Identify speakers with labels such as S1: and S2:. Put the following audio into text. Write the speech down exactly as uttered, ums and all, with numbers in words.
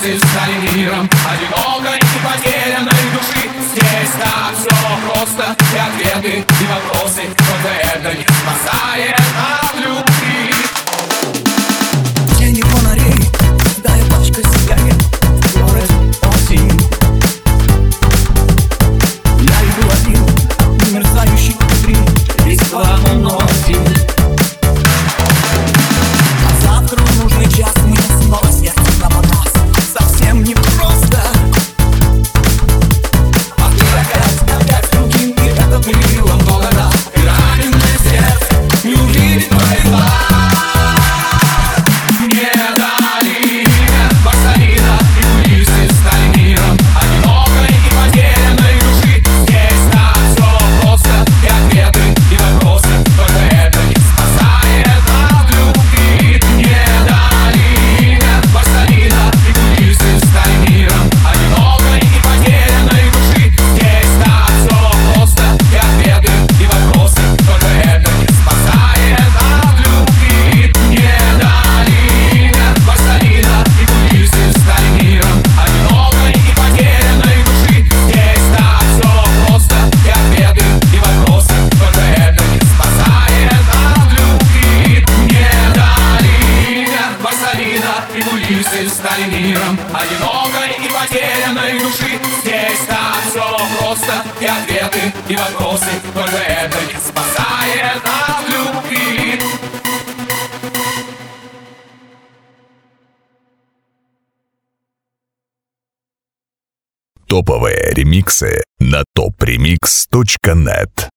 S1: мысли стали миром одинокой и потерянной души. Здесь так все просто, и ответы, и вопросы, только это не спасает от любви.
S2: Тени фонарей, дай пачка сигарет, город осень. Я иду один, мерцающий внутри, рекламу носит. А завтра в нужный час мне снова сердце на понос. Совсем непросто. А ты опять, опять другим, и это было много раз. И раненое сердце не увидит твоих глаз.
S1: Стали миром одинокой и потерянной души. Здесь так все просто, и ответы, и вопросы, только это не спасает от любви.
S3: Топовые ремиксы на топ ремикс точка нет.